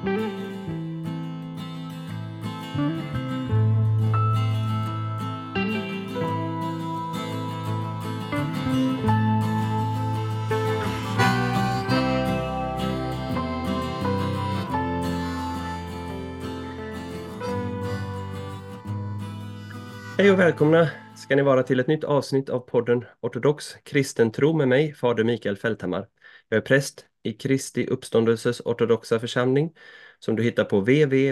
Hej och välkomna ska ni vara till ett nytt avsnitt av podden Ortodox kristen tro med mig, fader Mikael Fälthammar. Jag är präst i Kristi uppståndelses ortodoxa församling som du hittar på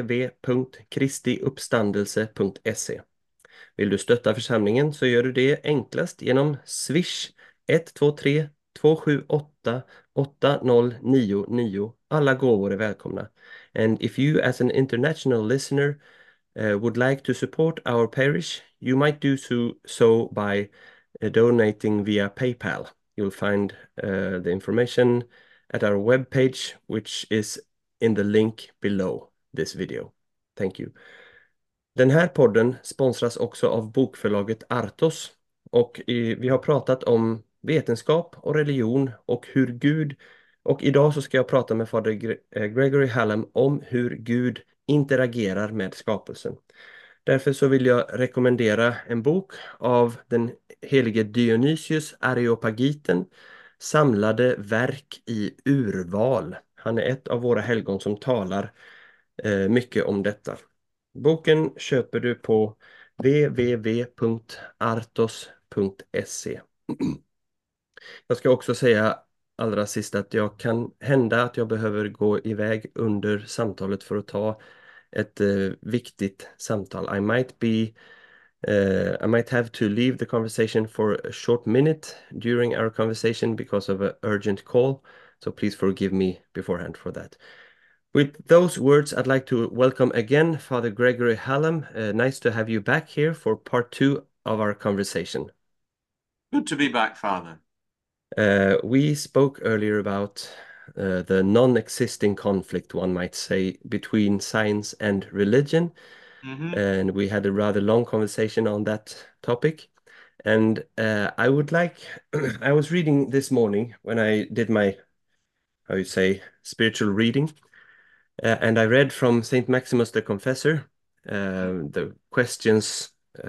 www.kristiuppstandelse.se. Vill du stötta församlingen så gör du det enklast genom Swish 123 278 8099. Alla gåvor är välkomna. And if you as an international listener would like to support our parish, you might do so by donating via PayPal. You'll find the information at our webpage, which is in the link below this video. Thank you. Den här podden sponsras också av bokförlaget Artos och vi har pratat om vetenskap och religion och hur Gud, och idag så ska jag prata med fader Gregory Hallam om hur Gud interagerar med skapelsen. Därför så vill jag rekommendera en bok av den helige Dionysius Areopagiten, Samlade verk i urval. Han är ett av våra helgon som talar mycket om detta. Boken köper du på www.artos.se. Jag ska också säga allra sist att jag kan hända att jag behöver gå iväg under samtalet för att ta ett viktigt samtal. I might have to leave the conversation for a short minute during our conversation because of an urgent call, so please forgive me beforehand for that. With those words, I'd like to welcome again Father Gregory Hallam. Nice to have you back here for part 2 of our conversation. Good to be back, Father. We spoke earlier about the non-existing conflict, one might say, between science and religion. And we had a rather long conversation on that topic. And I would like, I was reading this morning when I did my, how you say, spiritual reading. And I read from Saint Maximus the Confessor, the questions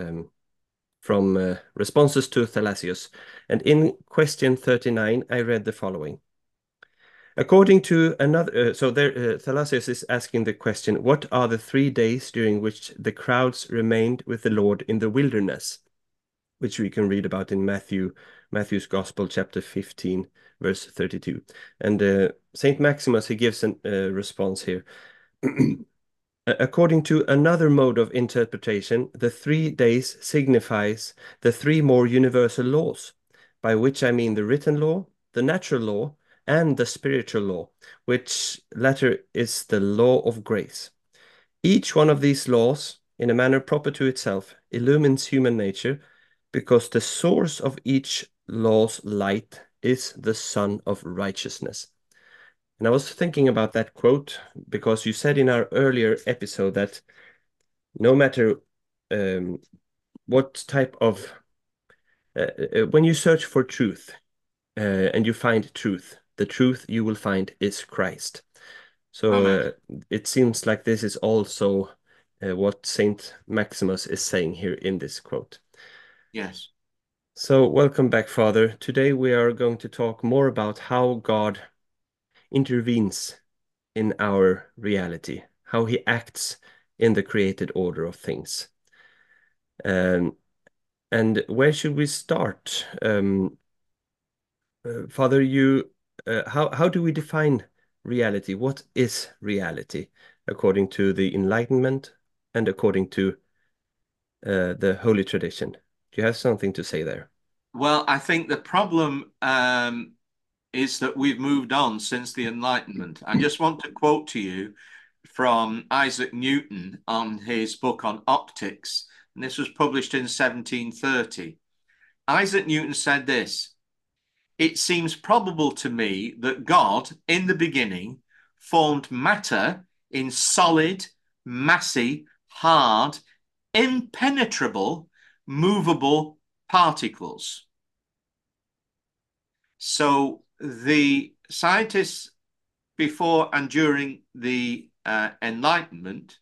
from responses to Thalassius. And in question 39, I read the following. According to another, Thalassius is asking the question, what are the 3 days during which the crowds remained with the Lord in the wilderness? Which we can read about in Matthew's Gospel, chapter 15, verse 32. And Saint Maximus, he gives a response here. According to another mode of interpretation, the 3 days signifies the 3 more universal laws, by which I mean the written law, the natural law, and the spiritual law, which latter is the law of grace. Each one of these laws, in a manner proper to itself, illumines human nature, because the source of each law's light is the Sun of Righteousness. And I was thinking about that quote because you said in our earlier episode that no matter what type of, when you search for truth and you find truth, the truth you will find is Christ. So it seems like this is also what Saint Maximus is saying here in this quote. Yes. So welcome back, Father. Today we are going to talk more about how God intervenes in our reality, how he acts in the created order of things. And where should we start? Father, how do we define reality? What is reality according to the Enlightenment and according to the Holy Tradition? Do you have something to say there? Well, I think the problem is that we've moved on since the Enlightenment. I just want to quote to you from Isaac Newton on his book on optics, and this was published in 1730. Isaac Newton said this: "It seems probable to me that God, in the beginning, formed matter in solid, massy, hard, impenetrable, movable particles." So the scientists before and during the Enlightenment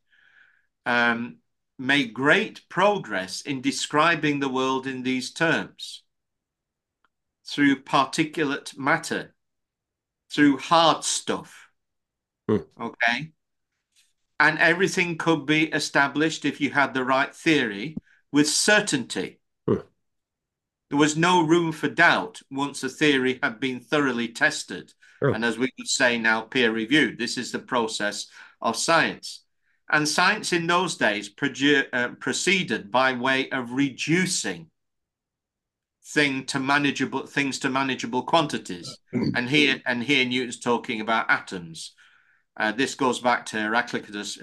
made great progress in describing the world in these terms through particulate matter, through hard stuff. Okay. And everything could be established if you had the right theory with certainty. There was no room for doubt once a theory had been thoroughly tested. And as we would say now, peer reviewed. This is the process of science. And science in those days proceeded by way of reducing things to manageable quantities. And here Newton's talking about atoms. This goes back to Heraclitus,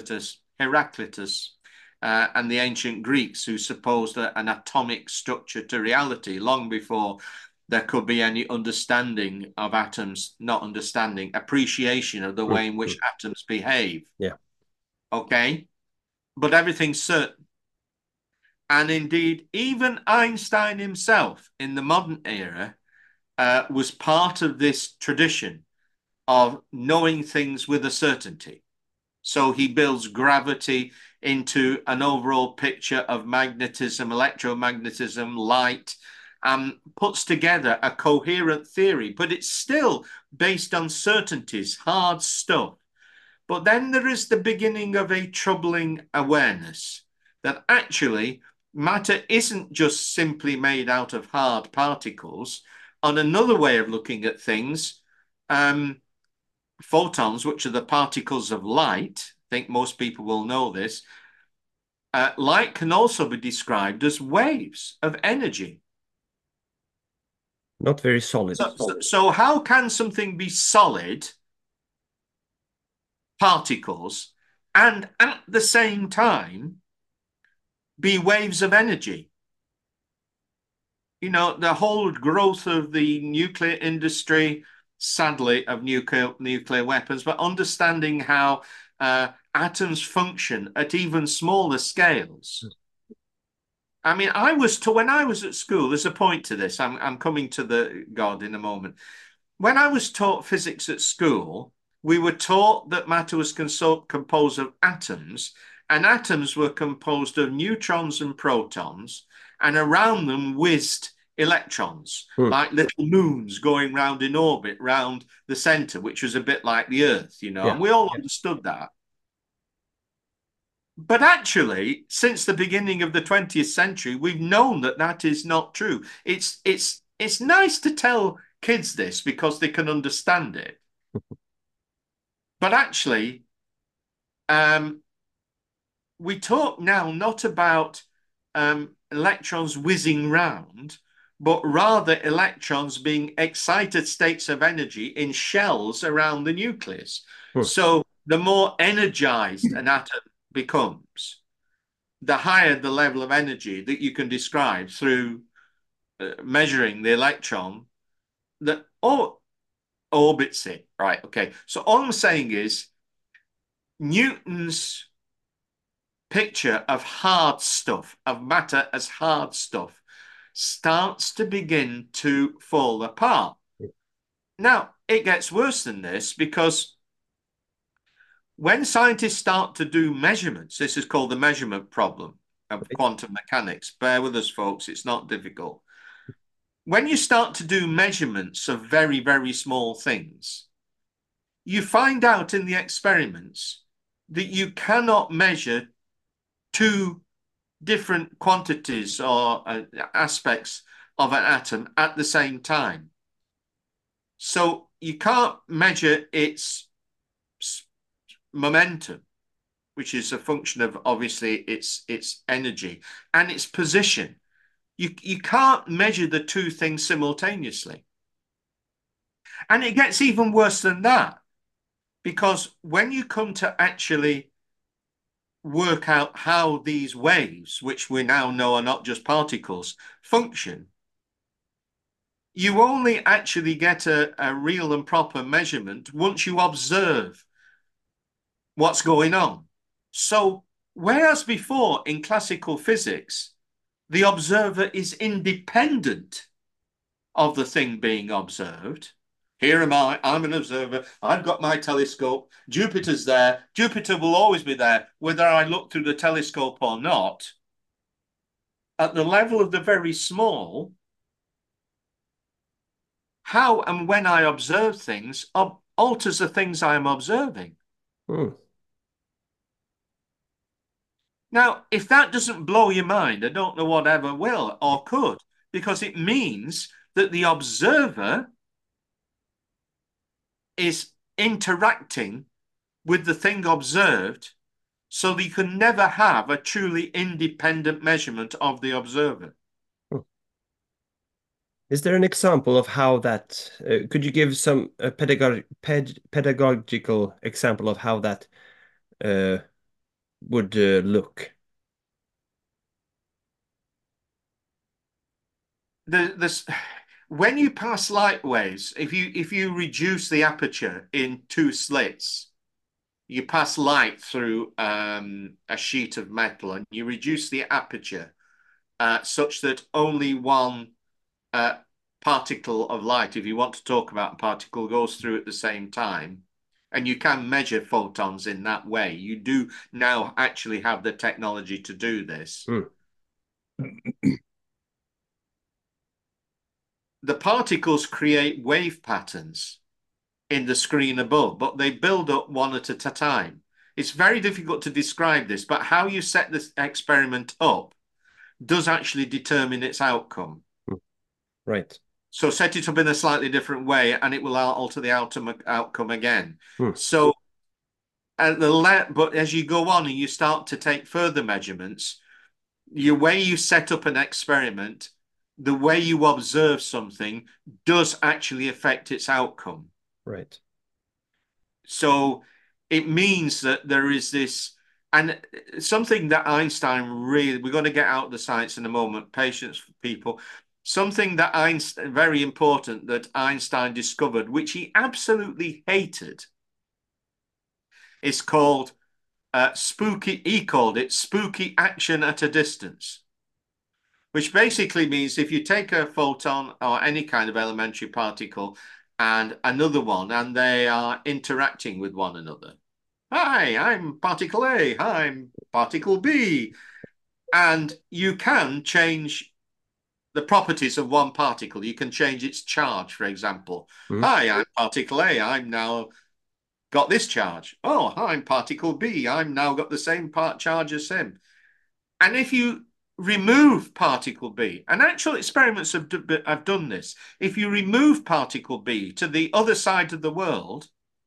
and the ancient Greeks, who supposed an atomic structure to reality long before there could be any understanding of atoms, not understanding, appreciation of the way in which atoms behave. Yeah. Okay. But everything's certain. And indeed, even Einstein himself in the modern era was part of this tradition of knowing things with a certainty. So he builds gravity into an overall picture of magnetism, electromagnetism, light, and puts together a coherent theory, but it's still based on certainties, hard stuff. But then there is the beginning of a troubling awareness that actually matter isn't just simply made out of hard particles. On another way of looking at things, photons, which are the particles of light, I think most people will know this, light can also be described as waves of energy. Not very solid. So how can something be solid particles and at the same time be waves of energy? You know, the whole growth of the nuclear industry, sadly, of nuclear weapons, but understanding how atoms function at even smaller scales. I mean, when I was at school, there's a point to this. I'm coming to the God in a moment. When I was taught physics at school, we were taught that matter was composed of atoms, and atoms were composed of neutrons and protons, and around them whizzed electrons, like little moons going round in orbit round the center, which was a bit like the Earth, you know, and we all understood that. But actually, since the beginning of the 20th century, we've known that that is not true. It's nice to tell kids this because they can understand it. But actually, we talk now not about electrons whizzing round, but rather electrons being excited states of energy in shells around the nucleus. So the more energized an atom becomes, the higher the level of energy that you can describe through measuring the electron that orbits it. Right, okay. So all I'm saying is Newton's picture of hard stuff, of matter as hard stuff, starts to begin to fall apart. Now, it gets worse than this because when scientists start to do measurements, this is called the measurement problem of quantum mechanics. Bear with us, folks, it's not difficult. When you start to do measurements of very, very small things, you find out in the experiments that you cannot measure two different quantities or aspects of an atom at the same time. So you can't measure its momentum, which is a function of obviously its energy, and its position. You can't measure the two things simultaneously. And it gets even worse than that, because when you come to actually work out how these waves, which we now know are not just particles, function, you only actually get a real and proper measurement once you observe what's going on. So whereas before in classical physics, the observer is independent of the thing being observed, Here am I. I'm an observer. I've got my telescope. Jupiter's there. Jupiter will always be there, whether I look through the telescope or not. At the level of the very small, how and when I observe things alters the things I am observing. Hmm. Now, if that doesn't blow your mind, I don't know what ever will or could, because it means that the observer is interacting with the thing observed, so that you can never have a truly independent measurement of the observer. Hmm. Is there an example of how that, could you give some pedagogical example of how that uh, would look? This when you pass light waves, if you reduce the aperture in two slits, you pass light through a sheet of metal and you reduce the aperture such that only one uh, particle of light, if you want to talk about a particle, goes through at the same time. And you can measure photons in that way. You do now actually have the technology to do this. Hmm. The particles create wave patterns in the screen above, but they build up one at a time. It's very difficult to describe this, but how you set this experiment up does actually determine its outcome. Hmm. Right. So set it up in a slightly different way and it will alter the outcome again. Hmm. So but as you go on and you start to take further measurements, your way you set up an experiment, the way you observe something does actually affect its outcome. Right. So it means that there is this, and something that Einstein really, we're going to get out of the science in a moment, patience for people. Something that Einstein, very important that Einstein discovered, which he absolutely hated, is called spooky, he called it spooky action at a distance, which basically means if you take a photon or any kind of elementary particle and another one, and they are interacting with one another. Hi, I'm particle A. Hi, I'm particle B. And you can change the properties of one particle. You can change its charge, for example. Hmm. Hi, I'm particle A. I'm now got this charge. Oh, I'm particle B. I'm now got the same charge as him. And if you remove particle B, and actual experiments have done this, if you remove particle B to the other side of the world,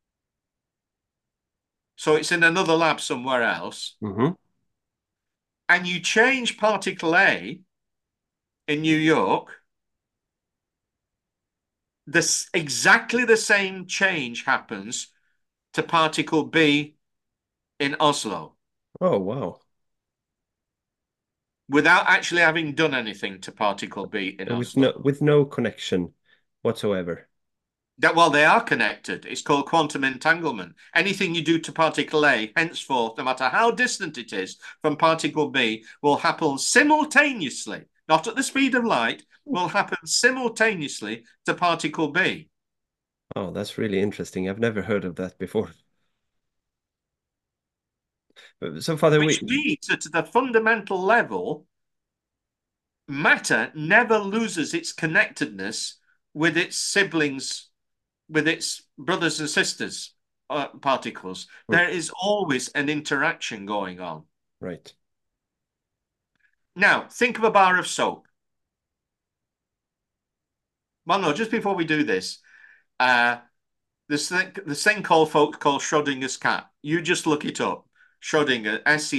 so it's in another lab somewhere else, Mm-hmm. and you change particle A in New York, this exactly the same change happens to particle B in Oslo Oh, wow. without actually having done anything to particle B in Oslo. With no connection whatsoever. That while they are connected, it's called quantum entanglement. Anything you do to particle A, henceforth, no matter how distant it is from particle B, will happen simultaneously, not at the speed of light, will happen simultaneously to particle B. Oh, that's really interesting. I've never heard of that before. So, Father, Which means that at the fundamental level, matter never loses its connectedness with its siblings, with its brothers and sisters particles. Hmm. There is always an interaction going on. Right. Now, think of a bar of soap. Well, no, just before we do this, this thing called folks called Schrodinger's cat. You just look it up. Schrodinger,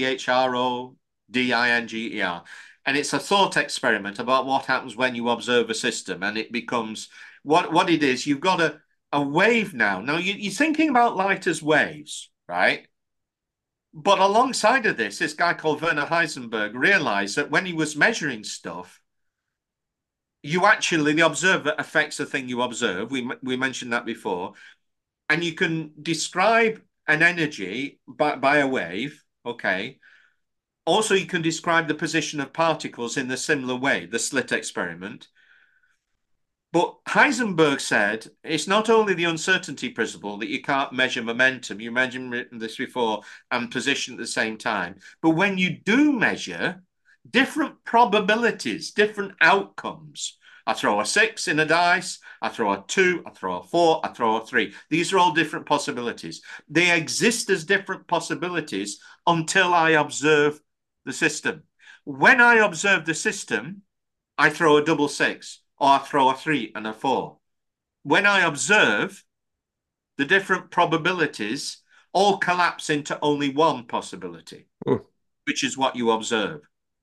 Schrodinger. And it's a thought experiment about what happens when you observe a system and it becomes what it is. You've got a wave now. Now you're thinking about light as waves, right? But alongside of this guy called Werner Heisenberg realized that when he was measuring stuff, you actually, the observer affects the thing you observe. We mentioned that before. And you can describe an energy by a wave, okay? Also, you can describe the position of particles in the similar way, the slit experiment. But Heisenberg said it's not only the uncertainty principle that you can't measure momentum, you mentioned this before, and position at the same time. But when you do measure different probabilities, different outcomes, I throw a 6 in a dice, I throw a 2, I throw a 4, I throw a 3. These are all different possibilities. They exist as different possibilities until I observe the system. When I observe the system, I throw a double 6 or I throw a 3 and a 4. When I observe, the different probabilities all collapse into only one possibility, Mm. which is what you observe.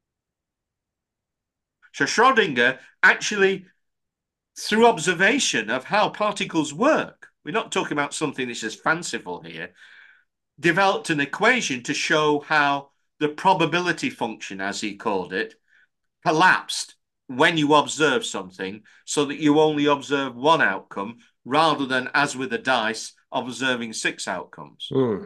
So Schrodinger actually, through observation of how particles work, we're not talking about something that's just fanciful here, developed an equation to show how the probability function, as he called it, collapsed when you observe something so that you only observe one outcome rather than, as with a dice, observing 6 outcomes. Mm.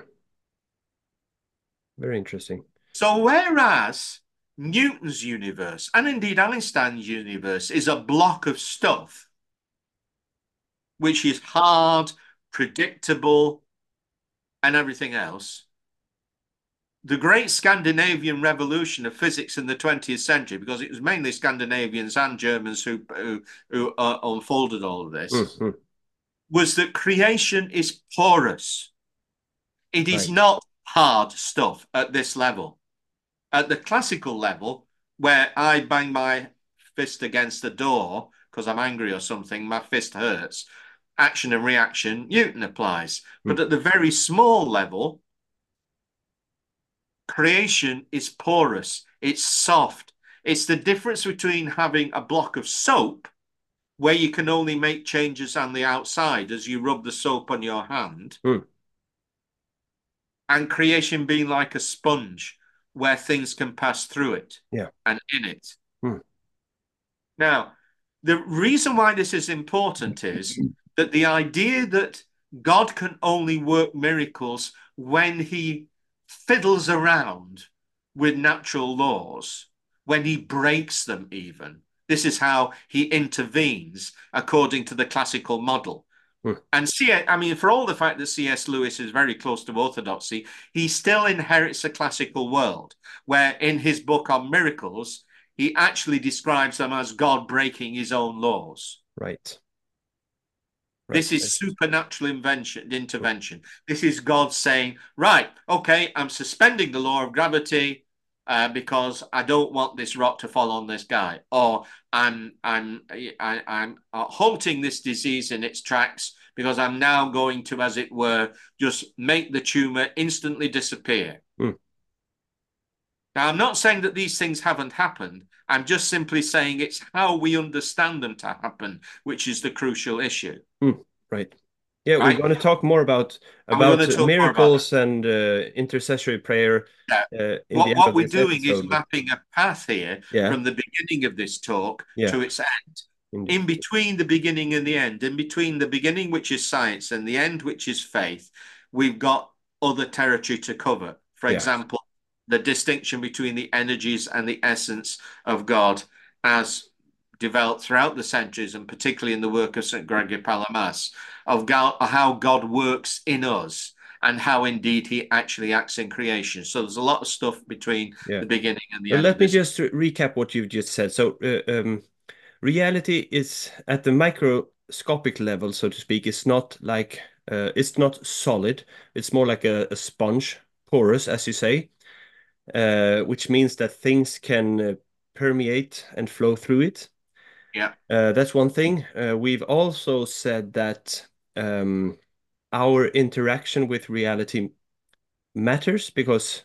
Very interesting. So whereas Newton's universe, and indeed Einstein's universe, is a block of stuff which is hard, predictable, and everything else, the great Scandinavian revolution of physics in the 20th century, because it was mainly Scandinavians and Germans who unfolded all of this, Mm. was that creation is porous. It is Right. not hard stuff at this level. At the classical level, where I bang my fist against the door because I'm angry or something, my fist hurts. Action and reaction, Newton applies. Mm. But at the very small level, creation is porous, it's soft. It's the difference between having a block of soap where you can only make changes on the outside as you rub the soap on your hand, Mm. and creation being like a sponge where things can pass through it Yeah. and in it. Mm. Now, the reason why this is important is that the idea that God can only work miracles when he fiddles around with natural laws, when he breaks them, even. This is how he intervenes according to the classical model. Mm. And I mean, for all the fact that C.S. Lewis is very close to orthodoxy, he still inherits a classical world, where in his book on miracles, he actually describes them as God breaking his own laws. Right. Right. This is Right. supernatural intervention. This is God saying, right, okay, I'm suspending the law of gravity because I don't want this rock to fall on this guy, or I'm halting this disease in its tracks because I'm now going to, as it were, just make the tumor instantly disappear. Mm. Now, I'm not saying that these things haven't happened. I'm just simply saying it's how we understand them to happen, which is the crucial issue, Mm. Right. Yeah, we're right? going to talk more about And we're going to talk more about that. miracles and intercessory prayer Yeah. in the end What of we're this doing is episode. But mapping a path here yeah, from the beginning of this talk yeah, to its end. indeed. In between the beginning and the end, in between the beginning, which is science, and the end, which is faith, we've got other territory to cover. For Yeah, example, the distinction between the energies and the essence of God as developed throughout the centuries, and particularly in the work of St. Gregory Palamas, of God, how God works in us and how indeed he actually acts in creation. So there's a lot of stuff between yeah. the beginning and the So end of let me this. just recap what you've just said. So reality is at the microscopic level, so to speak. It's not like it's not solid. It's more like a sponge, porous, as you say, which means that things can permeate and flow through it. Yeah, That's one thing. We've also said that our interaction with reality matters because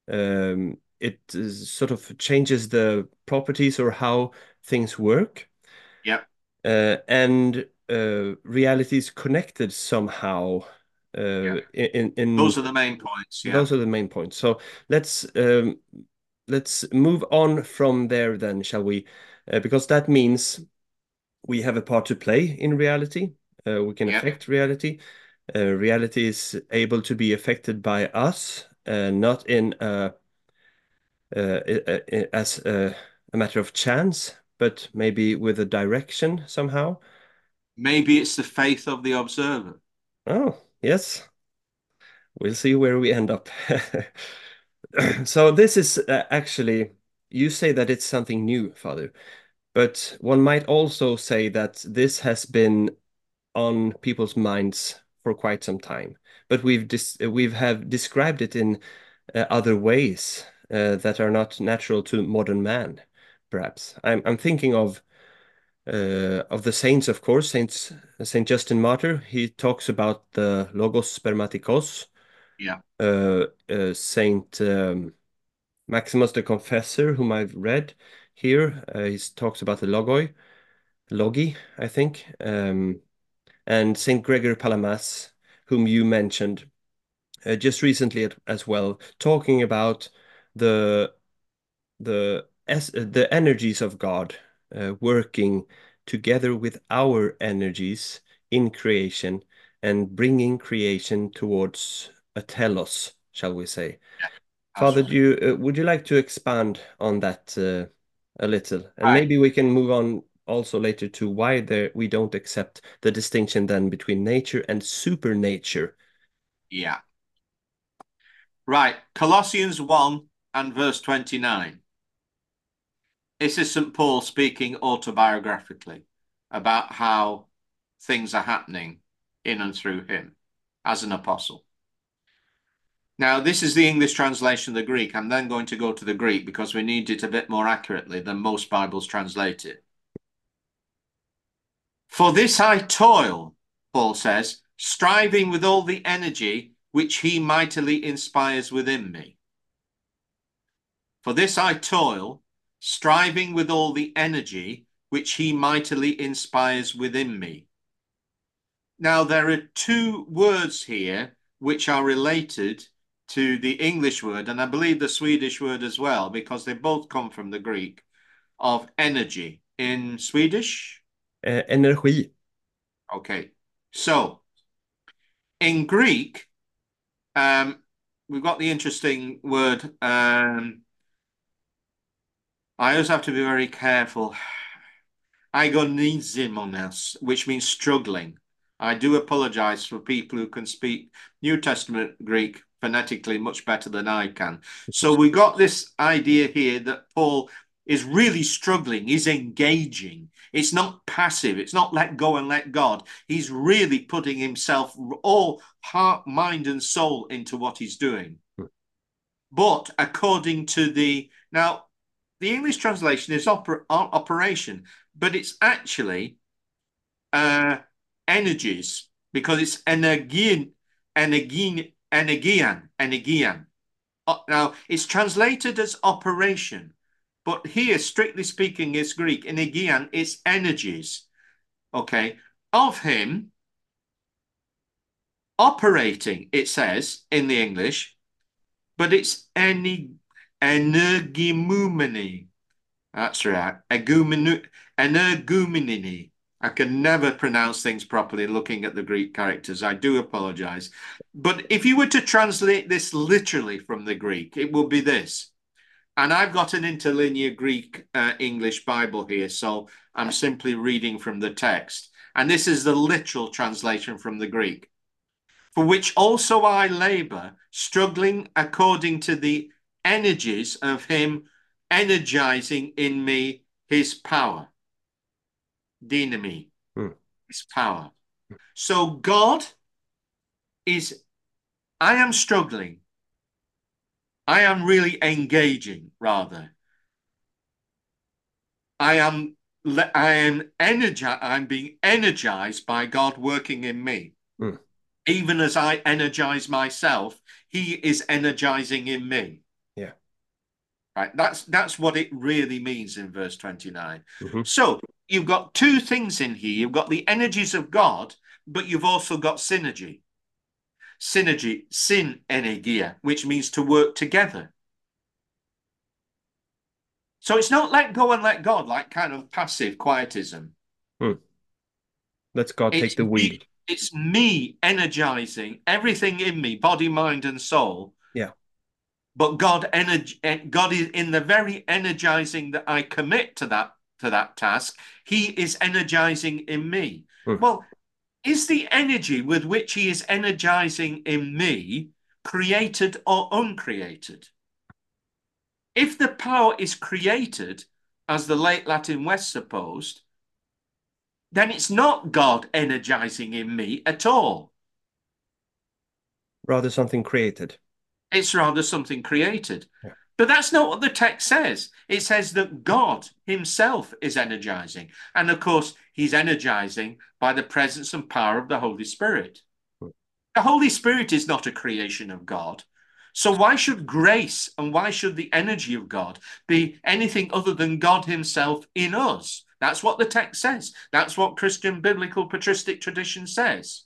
it sort of changes the properties or how things work. yeah, And reality is connected somehow. yeah. In Those are the main points. Yeah, those are the main points. So let's let's move on from there then, shall we? Because that means we have a part to play in reality. We can yeah, affect reality. Reality is able to be affected by us, not in as a matter of chance, but maybe with a direction somehow. Maybe it's the faith of the observer. Oh, yes. We'll see where we end up. So this is actually, you say that it's something new, Father, but one might also say that this has been on people's minds for quite some time. But we've have described it in other ways that are not natural to modern man, perhaps. I'm thinking of the saints, of course, Saint Justin Martyr. He talks about the logos spermatikos. Yeah. Saint Maximus the Confessor, whom I've read here, he talks about the logi, I think, and Saint Gregory Palamas, whom you mentioned just recently as well, talking about the the energies of God working together with our energies in creation and bringing creation towards a telos, shall we say. That's Father, right. would you like to expand on that a little? And Right. maybe we can move on also later to why we don't accept the distinction then between nature and supernature. Yeah. Right. Colossians 1 and verse 29. This is St. Paul speaking autobiographically about how things are happening in and through him as an apostle. Now, this is the English translation of the Greek. I'm then going to go to the Greek because we need it a bit more accurately than most Bibles translate it. For this I toil, Paul says, striving with all the energy which he mightily inspires within me. For this I toil, striving with all the energy which he mightily inspires within me. Now, there are two words here which are related to the English word, and I believe the Swedish word as well, because they both come from the Greek, of energy. In Swedish? Energi. Okay. So, in Greek, um, we've got the interesting word. I always have to be very careful. Agonizimonas, which means struggling. I do apologize for people who can speak New Testament Greek phonetically much better than I can. So we got this idea here that Paul is really struggling, he's engaging. It's not passive, it's not let go and let God. He's really putting himself all heart, mind, and soul into what he's doing. But according to now, the English translation is operation, but it's actually energies because it's energian. Now, it's translated as operation, but here, strictly speaking, it's Greek. Energian, it's energies, okay, of him operating, it says in the English, but it's energimumene. That's right. Energumenini. I can never pronounce things properly looking at the Greek characters. I do apologize. But if you were to translate this literally from the Greek, it would be this. And I've got an interlinear Greek English Bible here, so I'm simply reading from the text. And this is the literal translation from the Greek. For which also I labor, struggling according to the energies of him energizing in me his power. Dynami, Hmm. his power. So God is, I am struggling. I am really engaging, rather. I'm being energized by God working in me. Hmm. Even as I energize myself, he is energizing in me. Yeah. Right? That's what it really means in verse 29. Hmm. So you've got two things in here. You've got the energies of God, but you've also got synergy. Synergy, synergia, which means to work together. So it's not let go and let God, like kind of passive quietism. Hmm. Let God take It's the wheel. me, it's me energizing everything in me, body, mind, and soul. Yeah. But God is in the very energizing that I commit to that task. He is energizing in me. Mm. Well, is the energy with which he is energizing in me created or uncreated? If the power is created, as the late Latin West supposed, then it's not God energizing in me at all. Rather something created. It's rather something created. Yeah. But that's not what the text says. It says that God himself is energizing. And of course, he's energizing by the presence and power of the Holy Spirit. Mm. The Holy Spirit is not a creation of God. So why should grace and why should the energy of God be anything other than God himself in us? That's what the text says. That's what Christian biblical patristic tradition says.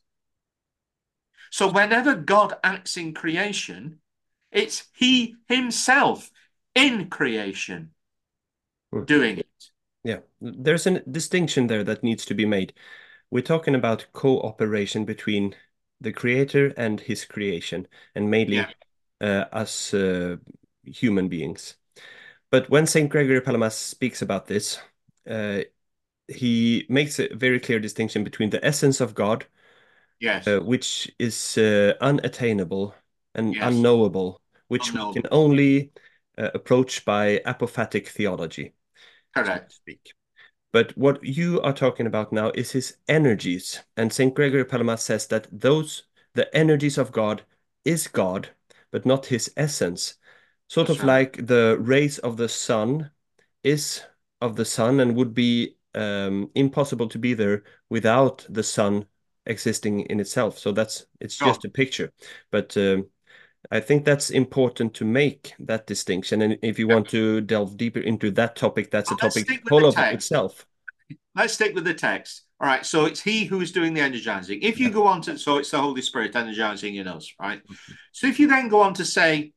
So whenever God acts in creation, it's he himself in creation Mm. doing it. Yeah, there's a distinction there that needs to be made. We're talking about cooperation between the creator and his creation, and Yeah. mainly us human beings. But when Saint Gregory Palamas speaks about this, uh, he makes a very clear distinction between the essence of God, Yes. which is unattainable and Yes. unknowable, which we can Unknowable. only approach by apophatic theology, so to Correct. speak. But what you are talking about now is his energies. And St. Gregory Palamas says that the energies of God, but not his essence. Sort That's of right. like the rays of the sun is of the sun and would be impossible to be there without the sun existing in itself. So it's Sure. just a picture. But I think that's important to make that distinction. And if you Yeah. want to delve deeper into that topic, that's a Well, let's topic stick with whole the of text. itself. Let's stick with the text. All right. So it's he who is doing the energizing. If you Yeah. go on to, so it's the Holy Spirit energizing in us, right? So if you then go on to say,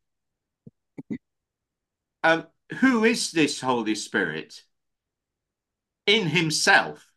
um, who is this Holy Spirit in himself?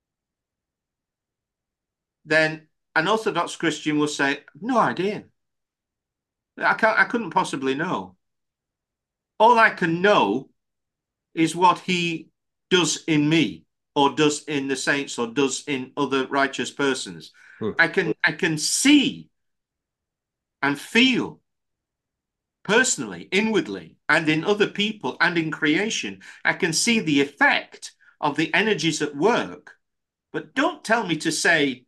Then an Orthodox Christian will say, no idea. I couldn't possibly know. All I can know is what he does in me or does in the saints or does in other righteous persons. Hmm. I can see and feel personally, inwardly, and in other people and in creation. I can see the effect of the energies at work. But don't tell me to say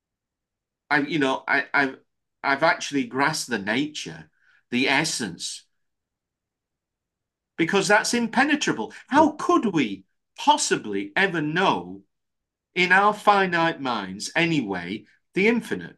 I've actually grasped the nature, the essence, because that's impenetrable. Hmm. How could we possibly ever know in our finite minds anyway the infinite?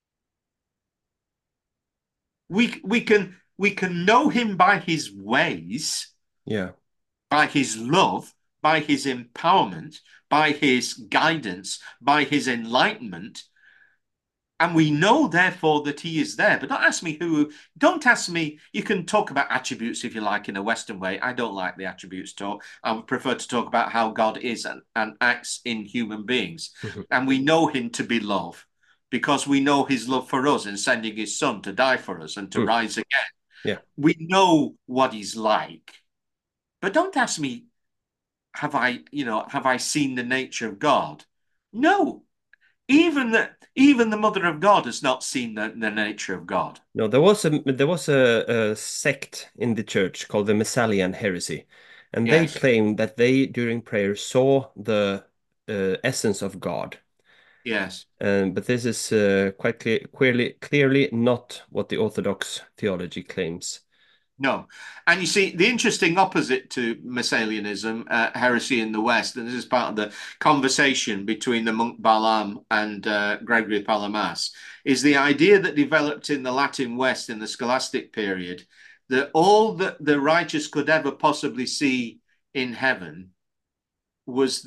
We can know him by his ways, Yeah. by his love, by his empowerment, by his guidance, by his enlightenment. And we know, therefore, that he is there. But don't ask me. You can talk about attributes if you like in a Western way. I don't like the attributes talk. I would prefer to talk about how God is and acts in human beings. Mhm. And we know him to be love because we know his love for us in sending his son to die for us and to Hmm. rise again. Yeah. We know what he's like. But don't ask me, have I seen the nature of God? No, even the Mother of God has not seen the nature of God. No, there was a sect in the church called the Messalian heresy, and they Yes, claimed that they during prayer saw the essence of God. yes, But this is quite clearly not what the Orthodox theology claims. no. And you see, the interesting opposite to Messalianism, heresy in the West, and this is part of the conversation between the monk Balaam and Gregory Palamas, is the idea that developed in the Latin West in the scholastic period that all that the righteous could ever possibly see in heaven was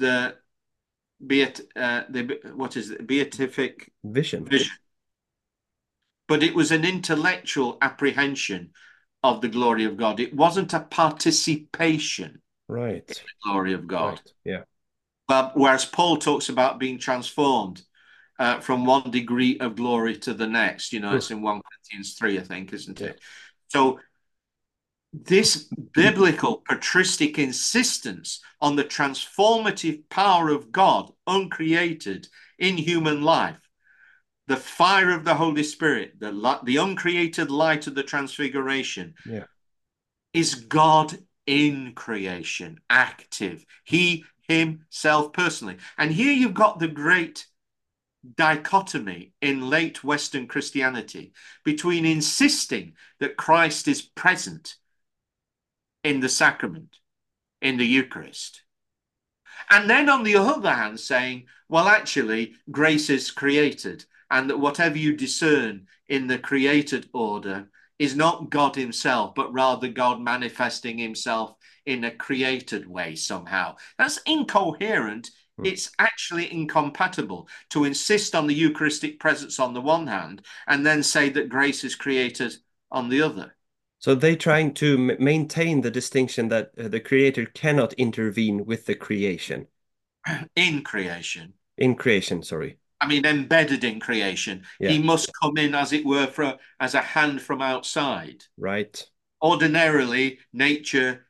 the beatific Vision. vision, but it was an intellectual apprehension of the glory of God. It wasn't a participation in Right. the glory of God. Right. Yeah. Whereas Paul talks about being transformed from one degree of glory to the next. Hmm. It's in 1 Corinthians 3, I think, isn't Yeah. it? So this biblical patristic insistence on the transformative power of God, uncreated, in human life, the fire of the Holy Spirit, the uncreated light of the transfiguration, Yeah. is God in creation, active. He himself personally. And here you've got the great dichotomy in late Western Christianity between insisting that Christ is present in the sacrament, in the Eucharist, and then on the other hand saying, well, actually, grace is created, and that whatever you discern in the created order is not God himself, but rather God manifesting himself in a created way somehow. That's incoherent. Mm. It's actually incompatible to insist on the Eucharistic presence on the one hand and then say that grace is created on the other. So they trying to maintain the distinction that the creator cannot intervene with the creation. In creation, In creation, sorry. I mean, embedded in creation. He Yeah, must come in, as it were, as a hand from outside. right. Ordinarily, nature,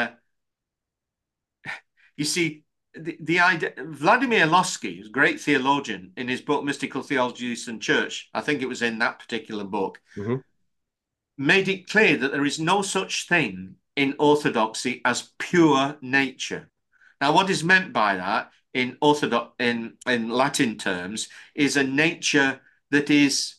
you see, the idea, Vladimir Lossky, a great theologian, in his book Mystical Theology of the Eastern Church, I think it was in that particular book, Hmm. made it clear that there is no such thing in orthodoxy as pure nature. Now, what is meant by that in orthodox in Latin terms is a nature that is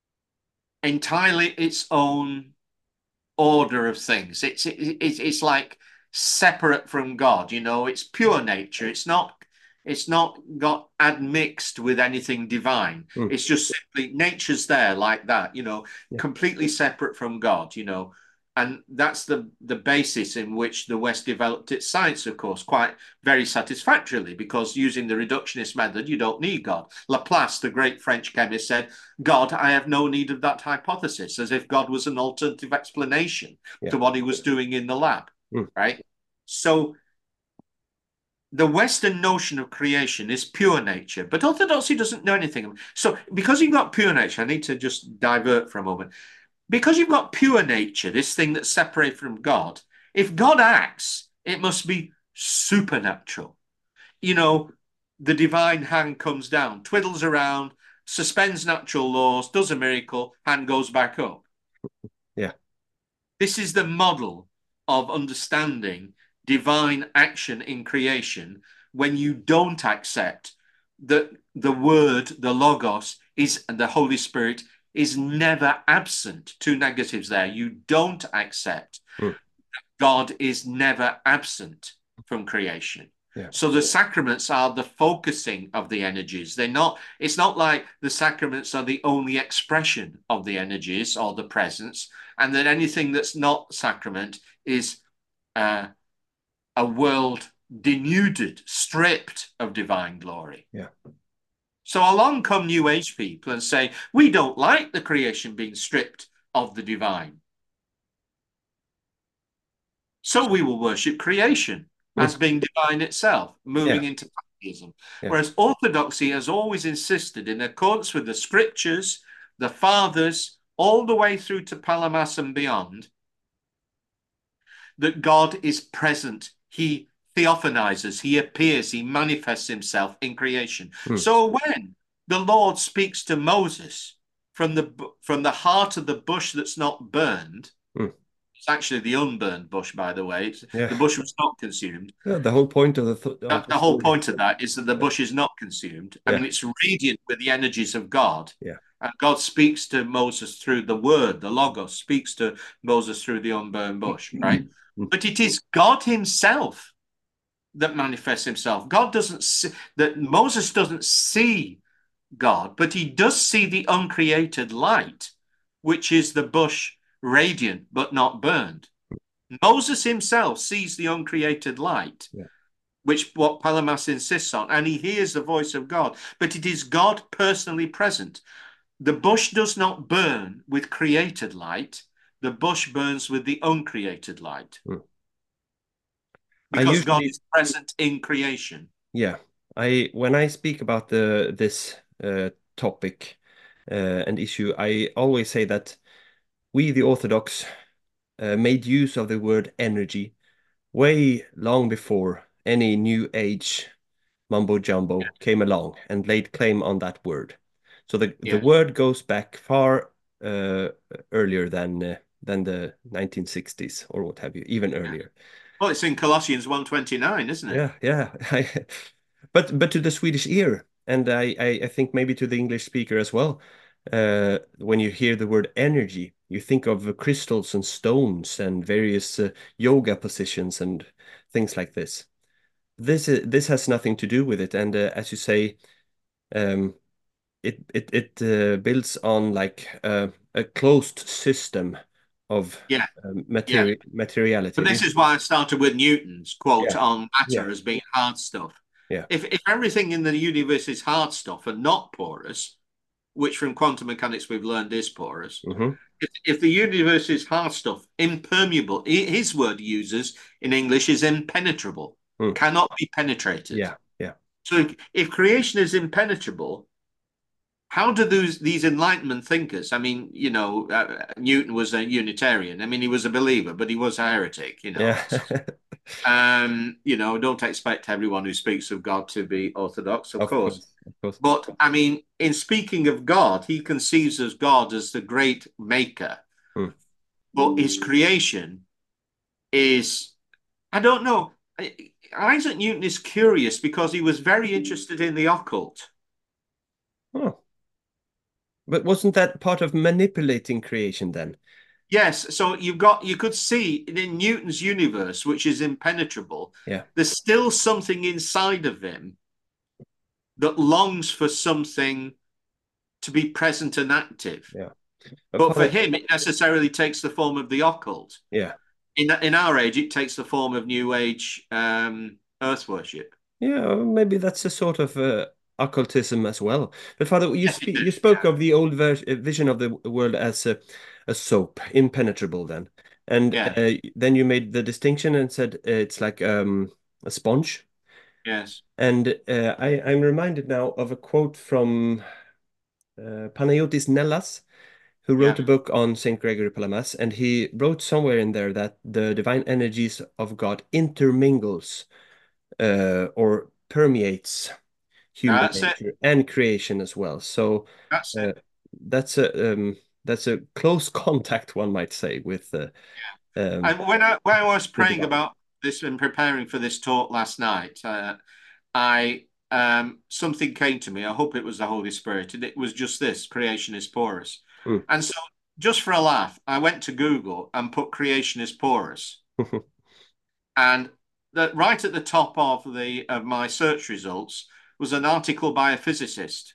entirely its own order of things. It's like separate from God. You know, it's pure nature. It's not got admixed with anything divine. Mm. It's just simply nature's there like that. Yeah. Completely separate from God. And that's the basis in which the West developed its science, of course, quite very satisfactorily, because using the reductionist method, you don't need God. Laplace, the great French chemist, said, God, I have no need of that hypothesis, as if God was an alternative explanation Yeah. to what he was doing in the lab, Mm. right? So the Western notion of creation is pure nature, but orthodoxy doesn't know anything. So because you've got pure nature, I need to just divert for a moment. Because you've got pure nature, this thing that's separated from God, if God acts, it must be supernatural. You know, the divine hand comes down, twiddles around, suspends natural laws, does a miracle, hand goes back up. Yeah. This is the model of understanding divine action in creation when you don't accept that the word, the logos, is and the Holy Spirit is never absent. Two negatives there. You don't accept Mm. God is never absent from creation. Yeah. So the sacraments are the focusing of the energies. It's not like the sacraments are the only expression of the energies or the presence, and that anything that's not sacrament is a world denuded, stripped of divine glory. Yeah. So along come New Age people and say, we don't like the creation being stripped of the divine. So we will worship creation Mm. as being divine itself, Yeah. moving into pantheism. Yeah. Whereas orthodoxy has always insisted, in accordance with the scriptures, the fathers, all the way through to Palamas and beyond, that God is present. He theophanizes, he appears, he manifests himself in creation. Mm. So when the Lord speaks to Moses from the heart of the bush that's not burned, Mm. it's actually the unburned bush, by the way. Yeah. The bush was not consumed. Yeah, the whole point of the The whole story. point of that is that the Yeah. bush is not consumed. I Yeah. mean, it's radiant with the energies of God. Yeah. And God speaks to Moses through the word, the Logos, speaks to Moses through the unburned bush, right? Mm. But it is God himself that manifests himself. God doesn't see, that Moses doesn't see God, but he does see the uncreated light, which is the bush radiant but not burned. Moses himself sees the uncreated light, Yeah. which what Palamas insists on, and he hears the voice of God, but it is God personally present. The bush does not burn with created light, the bush burns with the uncreated light Mm. I because God usually, is present in creation. yeah, when I speak about this topic and issue, I always say that we, the Orthodox, made use of the word energy way long before any New Age mumbo jumbo came along and laid claim on that word. So the Yeah. word goes back far earlier than the 1960s or what have you, even Yeah. earlier. Well, it's in Colossians 1:29, isn't it? Yeah, yeah. But to the Swedish ear, and I think maybe to the English speaker as well, when you hear the word energy, you think of crystals and stones and various yoga positions and things like this. This has nothing to do with it, and as you say, um, it builds on like a closed system of Yeah. Yeah. materiality. But this is why I started with Newton's quote Yeah, on yeah, matter as being hard stuff. yeah. If everything in the universe is hard stuff and not porous, which from quantum mechanics we've learned is porous, Hmm. if the universe is hard stuff, impermeable, his word he uses in English is impenetrable, Mm. cannot be penetrated. Yeah, yeah, So if creation is impenetrable, how do these Enlightenment thinkers? I mean, Newton was a Unitarian. I mean, he was a believer, but he was a heretic. yeah. So don't expect everyone who speaks of God to be orthodox, of Of course. course, of course. But I mean, in speaking of God, he conceives of God as the great maker, Mm. but his creation is, I don't know. Isaac Newton is curious because he was very interested in the occult. Oh, but wasn't that part of manipulating creation then? Yes, so you could see in Newton's universe, which is impenetrable, Yeah, there's still something inside of him that longs for something to be present and active. yeah. But But for Father, him, it necessarily takes the form of the occult. yeah, In our age, it takes the form of New Age Earth worship. yeah. Maybe that's a sort of occultism as well. But Father, Yes, it you is. spoke of the old vision of the world as a soap, impenetrable then, and Yeah. then you made the distinction and said it's like a sponge. Yes. And I'm reminded now of a quote from Panayotis Nellas, who wrote Yeah. a book on Saint Gregory Palamas, and he wrote somewhere in there that the divine energies of God intermingles or permeates human That's it. nature and creation as well. So That's uh, it. that's a close contact, one might say, And when I was with the praying God. about this and preparing for this talk last night, I something came to me. I hope it was the Holy Spirit, and it was just this: creation is porous. Mm. And so, just for a laugh, I went to Google and put "creation is porous," and right at the top of my search results was an article by a physicist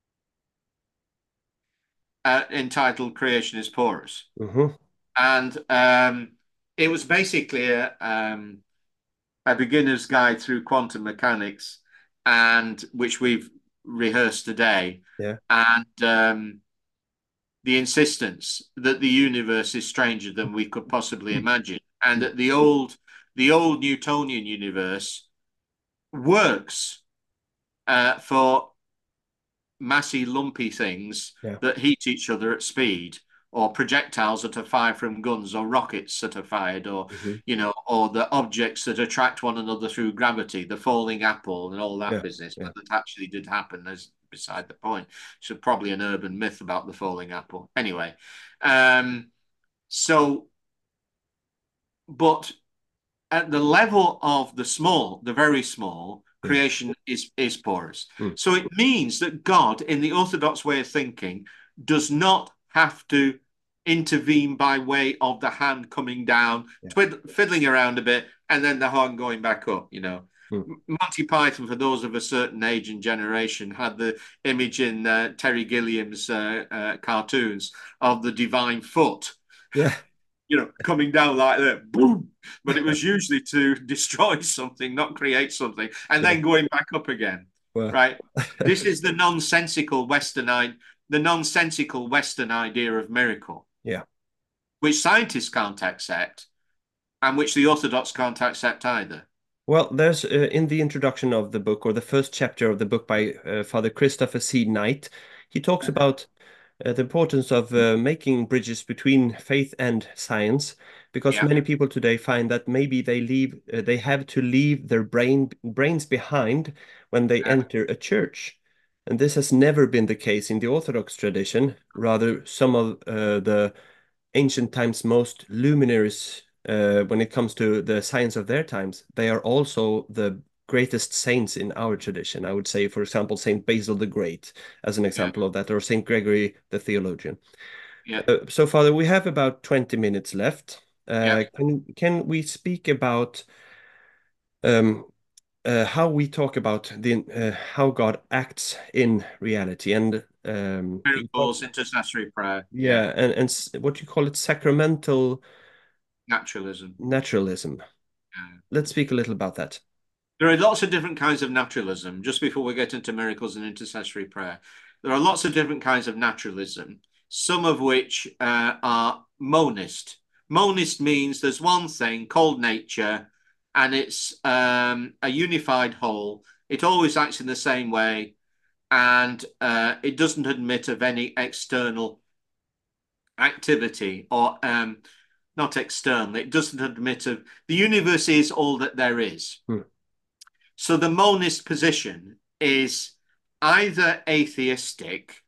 entitled "Creation is Porous," Hmm. and it was basically a beginner's guide through quantum mechanics, and which we've rehearsed today, Yeah. and the insistence that the universe is stranger than we could possibly imagine, and that the old Newtonian universe works for massy, lumpy things Yeah. that heat each other at speed, or projectiles that are fired from guns, or rockets that are fired, or Hmm. or the objects that attract one another through gravity, the falling apple, and all that Yeah. business. Yeah. But that actually did happen. Is beside the point. So probably an urban myth about the falling apple. Anyway, um, so but at the level of the small, the very small, Yeah. creation is porous. Mm. So it means that God, in the Orthodox way of thinking, does not have to intervene by way of the hand coming down, Yeah. fiddling around a bit, and then the hand going back up. Mm. Monty Python, for those of a certain age and generation, had the image in Terry Gilliam's cartoons of the divine foot, Yeah. coming down like that, boom. But it was usually to destroy something, not create something, and Yeah. then going back up again. Well. Right. This is the nonsensical Western idea of miracle, Yeah. which scientists can't accept, and which the Orthodox can't accept either. Well, there's in the introduction of the book, or the first chapter of the book by Father Christopher C. Knight, he talks about the importance of making bridges between faith and science, because Yeah, many people today find that maybe they have to leave their brains behind when they yeah, enter a church. And this has never been the case in the Orthodox tradition. Rather, some of the ancient times most luminaries when it comes to the science of their times, they are also the greatest saints in our tradition. I would say, for example, Saint Basil the Great as an yeah, example of that, or Saint Gregory the theologian. yeah, So, Father, we have about 20 minutes left. yeah. Can we speak about um, how we talk about the how God acts in reality and we talk, Miracles, intercessory prayer. Yeah, yeah, and what you call it, sacramental naturalism. naturalism. Yeah. Let's speak a little about that. There are lots of different kinds of naturalism. Just before we get into miracles and intercessory prayer, there are lots of different kinds of naturalism, some of which are monist. Monist means there's one thing called nature, and it's a unified whole. It always acts in the same way, and it doesn't admit of any external activity or not external. It doesn't admit of the universe is all that there is. Hmm. So the monist position is either atheistic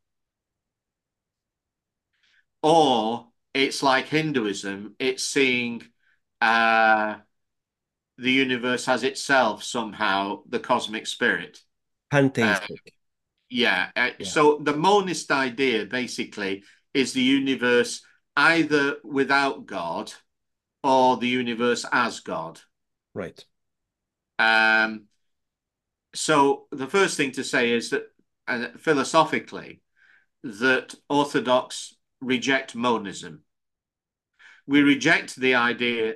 or it's like Hinduism, it's seeing uh, the universe as itself somehow the cosmic spirit. Uh, Pantheistic. yeah. Yeah, So the monist idea basically is the universe either without God or the universe as God. right. Um, so the first thing to say is that philosophically, that Orthodox reject monism. We reject the idea,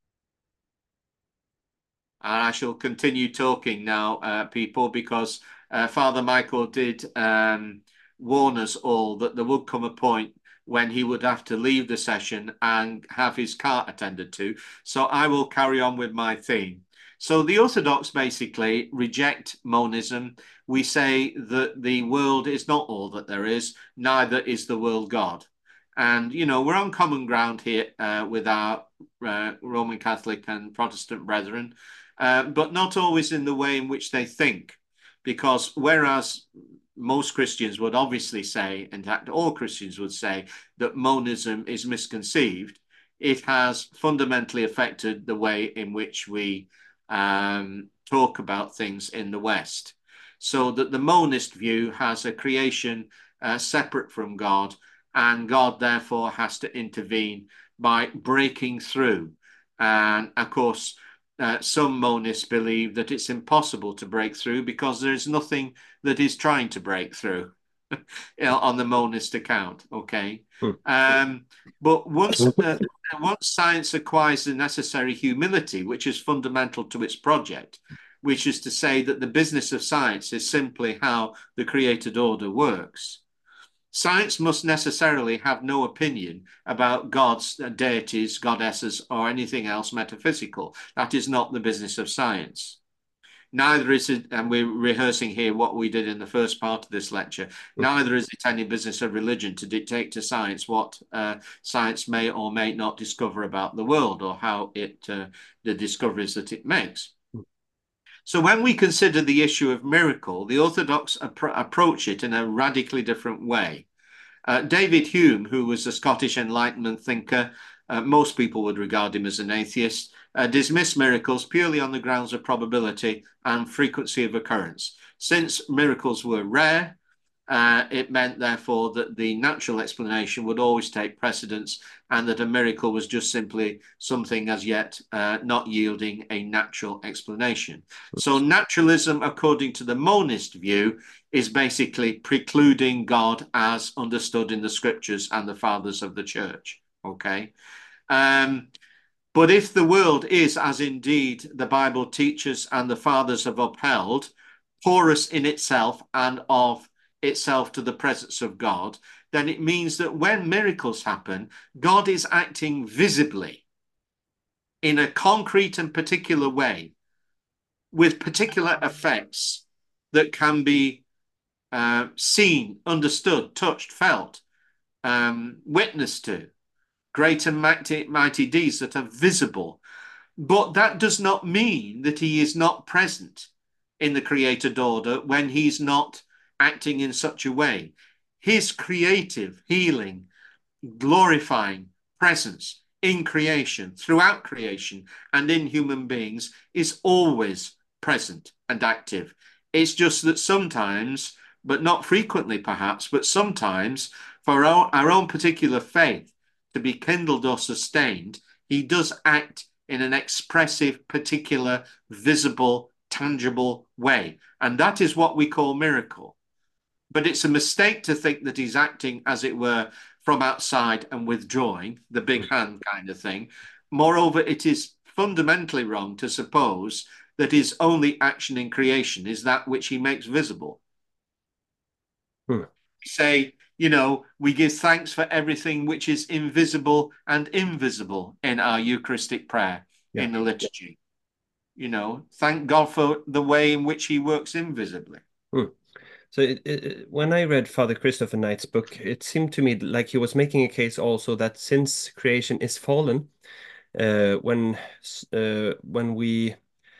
and I shall continue talking now, people, because Father Michael did warn us all that there would come a point when he would have to leave the session and have his cart attended to. So I will carry on with my theme. So the Orthodox basically reject monism. We say that the world is not all that there is, neither is the world God. And, you know, we're on common ground here with our Roman Catholic and Protestant brethren, but not always in the way in which they think. Because whereas most Christians would obviously say, in fact, all Christians would say that monism is misconceived, it has fundamentally affected the way in which we talk about things in the West. So that the monist view has a creation separate from God, and God therefore has to intervene by breaking through. And of course, some monists believe that it's impossible to break through because there's nothing that is trying to break through on the monist account. Okay. Hmm. Um, but once science acquires the necessary humility, which is fundamental to its project, which is to say that the business of science is simply how the created order works. Science must necessarily have no opinion about gods, deities, goddesses, or anything else metaphysical. That is not the business of science. Neither is it, and we're rehearsing here what we did in the first part of this lecture, neither is it any business of religion to dictate to science what science may or may not discover about the world or how the discoveries that it makes. So when we consider the issue of miracle, the Orthodox approach it in a radically different way. David Hume, who was a Scottish Enlightenment thinker, most people would regard him as an atheist, dismissed miracles purely on the grounds of probability and frequency of occurrence. Since miracles were rare, it meant, therefore, that the natural explanation would always take precedence and that a miracle was just simply something as yet not yielding a natural explanation. So, naturalism, according to the monist view, is basically precluding God as understood in the scriptures and the fathers of the church. Okay. Um, but if the world is, as indeed the Bible teaches and the fathers have upheld, porous in itself and of itself to the presence of God, then it means that when miracles happen, God is acting visibly in a concrete and particular way with particular effects that can be seen, understood, touched, felt. witness to, great and mighty deeds that are visible. But that does not mean that he is not present in the created order when he's not acting in such a way. His creative, healing, glorifying presence in creation, throughout creation, and in human beings is always present and active. It's just that sometimes, but not frequently perhaps, but sometimes for our own particular faith to be kindled or sustained, he does act in an expressive, particular, visible, tangible way. And that is what we call miracle. But it's a mistake to think that he's acting, as it were, from outside and withdrawing, the big hand kind of thing. Moreover, it is fundamentally wrong to suppose that his only action in creation is that which he makes visible. Hmm. Say, we give thanks for everything which is invisible and invisible in our Eucharistic prayer, Yeah. in the liturgy. Thank God for the way in which he works invisibly. Hmm. So when I read Father Christopher Knight's book, it seemed to me like he was making a case also that since creation is fallen, uh, when when we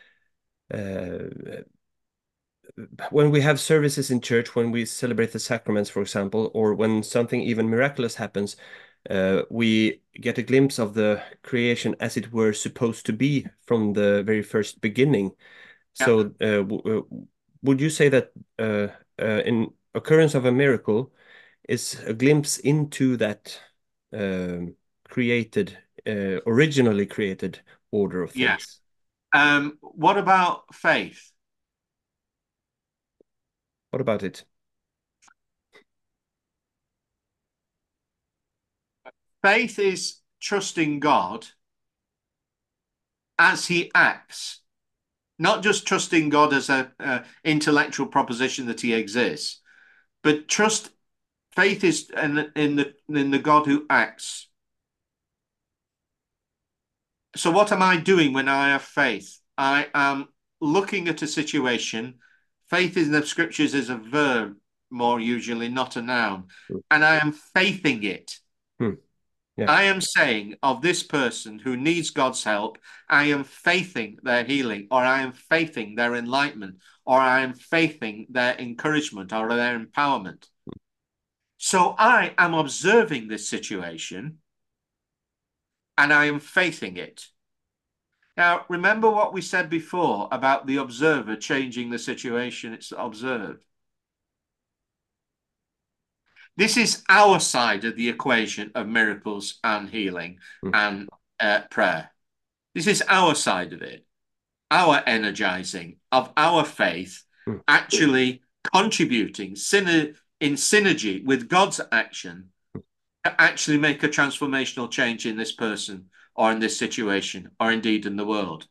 uh, when we have services in church, when we celebrate the sacraments, for example, or when something even miraculous happens, we get a glimpse of the creation as it were supposed to be from the very first beginning. Yeah. So, would you say that in occurrence of a miracle is a glimpse into that created, originally created order of Yes. things? What about faith? What about it? Faith is trusting God as he acts, not just trusting God as a intellectual proposition that he exists, but faith is in the God who acts. So what am I doing when I have faith? I am looking at a situation. Faith in the scriptures is a verb more usually, not a noun, Hmm. and I am faithing it. Hmm. Yeah. I am saying of this person who needs God's help, I am faithing their healing, or I am faithing their enlightenment, or I am faithing their encouragement or their empowerment. So I am observing this situation and I am faithing it. Now, remember what we said before about the observer changing the situation it's observed. This is our side of the equation of miracles and healing Hmm. and prayer. This is our side of it, our energizing of our faith, Hmm. actually contributing in synergy with God's action to actually make a transformational change in this person or in this situation or indeed in the world.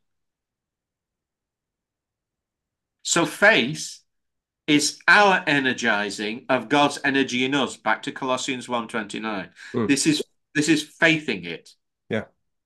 So faith is our energizing of God's energy in us. Back to Colossians 1:29. Hmm. This is faithing it. Yeah.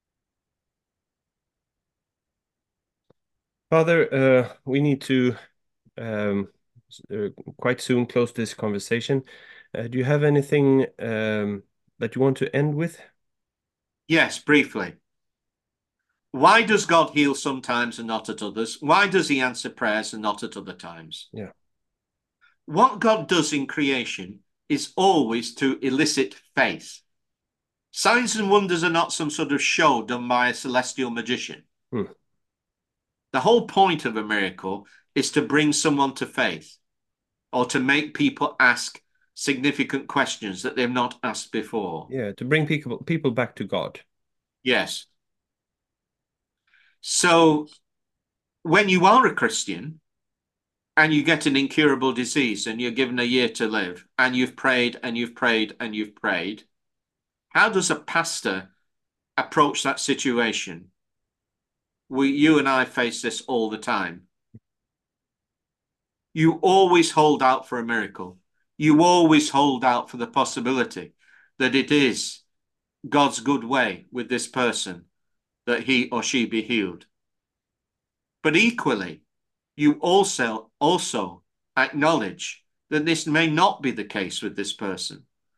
Father, we need to um, uh, quite soon close this conversation. Do you have anything that you want to end with? Yes, briefly. Why does God heal sometimes and not at others? Why does he answer prayers and not at other times? Yeah. What God does in creation is always to elicit faith. Signs and wonders are not some sort of show done by a celestial magician. Hmm. The whole point of a miracle is to bring someone to faith or to make people ask significant questions that they've not asked before. Yeah, to bring people back to God. Yes. So when you are a Christian and you get an incurable disease and you're given a year to live and you've prayed and you've prayed and you've prayed, how does a pastor approach that situation? You and I face this all the time. You always hold out for a miracle. You always hold out for the possibility that it is God's good way with this person that he or she be healed. But equally, you also acknowledge that this may not be the case with this person.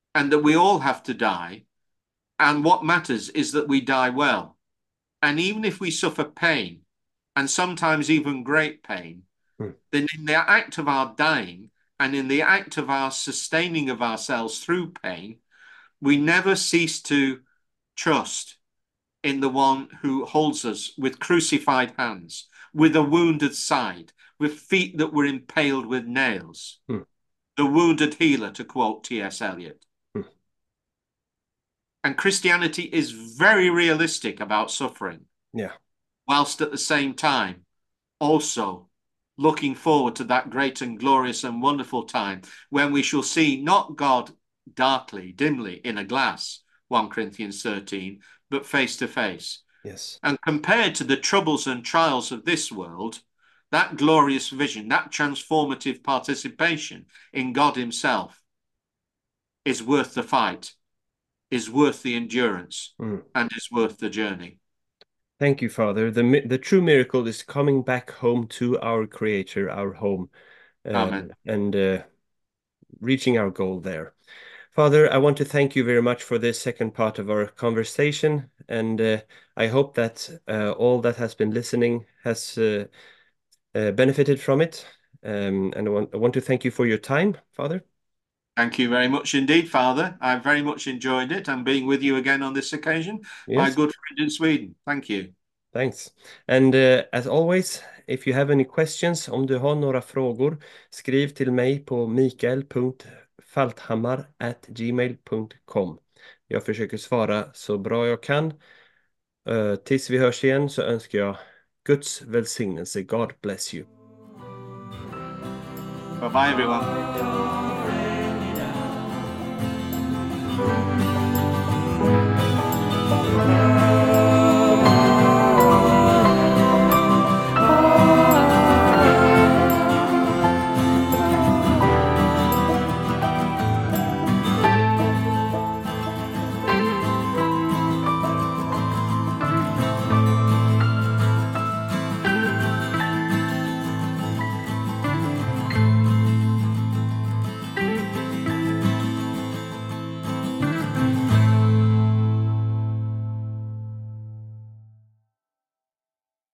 and that we all have to die. And what matters is that we die well. And even if we suffer pain, and sometimes even great pain, Mm. then in the act of our dying and in the act of our sustaining of ourselves through pain, we never cease to trust in the one who holds us with crucified hands, with a wounded side, with feet that were impaled with nails. Mm. The wounded healer, to quote T.S. Eliot. Mm. And Christianity is very realistic about suffering, Yeah. whilst at the same time also looking forward to that great and glorious and wonderful time when we shall see not God darkly, dimly in a glass, 1 Corinthians 13, but face to face. Yes. And compared to the troubles and trials of this world, that glorious vision, that transformative participation in God Himself is worth the fight, is worth the endurance, Mm. and is worth the journey. Thank you, Father. The true miracle is coming back home to our Creator, our home, Amen. and reaching our goal there. Father, I want to thank you very much for this second part of our conversation, and I hope that all that has been listening has benefited from it. And I want to thank you for your time, Father. Thank you very much indeed, Father. I very much enjoyed it and being with you again on this occasion, my Yes, good friend in Sweden. Thank you. thanks. And as always, if you have any questions, om du har några frågor, skriv till mig på mikael.falthammar@gmail.com. Jag försöker svara så bra jag kan. Tills vi hörs igen så önskar jag Guds välsignelse. God bless you. Bye bye, everyone.